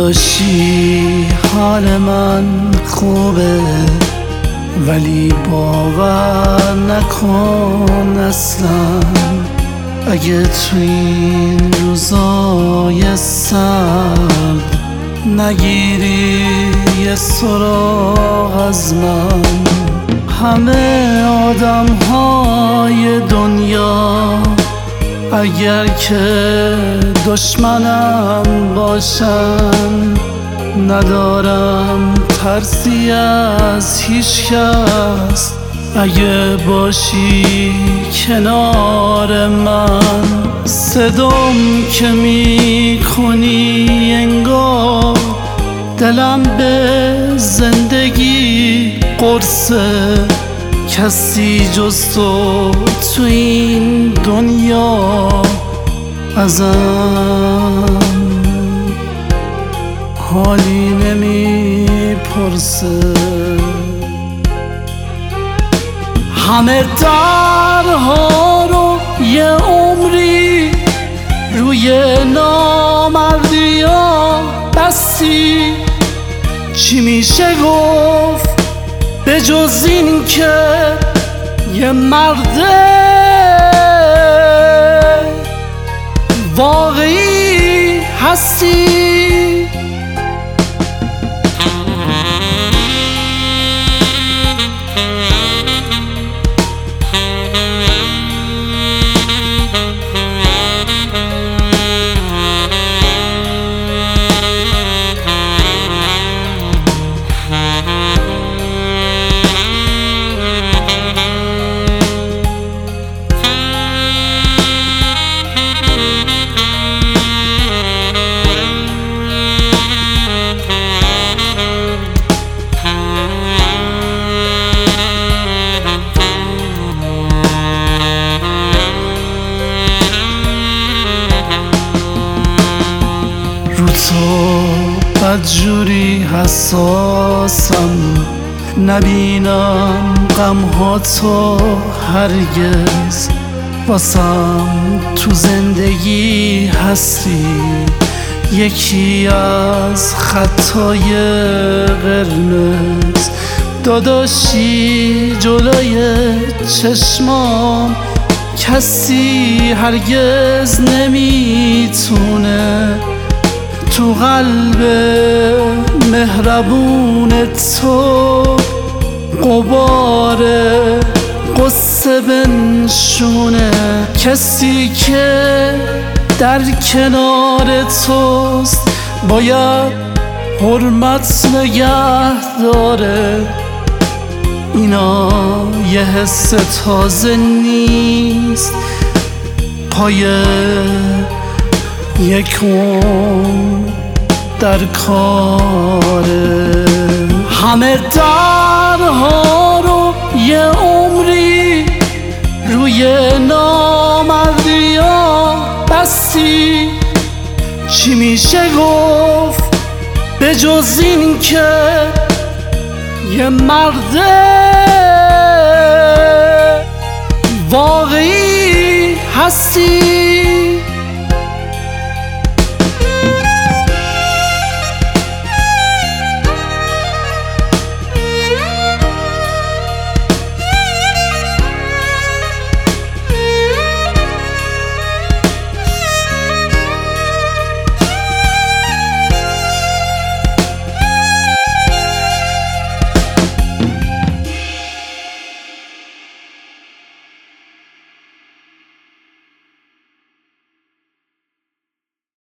داداشی حال من خوبه، ولی باور نکن اصلا اگه تو این روزای سرد نگیری یه سراغ از من. همه آدم های دنیا اگر که دشمنم باشن، ندارم ترسی از هیچ کس اگه باشی کنار من. صدام که می کنی انگار دلم به زندگی قرصه، کسی جز تو این دنیا ازم حالی نمیپرسه. همه درها رو یه عمری روی نامردیا بستی، چی میشه گفت به جز این که یه مرد واقعی هستی؟ تو بدجوری حساسم، نبینم غمها تو هرگز واسم تو زندگی هستی. یکی از خطای قرمز داداشی جلوی چشمام کسی هرگز نمیتونه تو قلب مهربون تو غبار قصه بنشونه. کسی که در کنار توست باید حرمت نگه داره. اینا یه حس تازه نیست، پای یک در کاره. همه درها رو یه عمری روی نامردیا بستی، چی میشه گفت به جز این که یه مرد واقعی هستی؟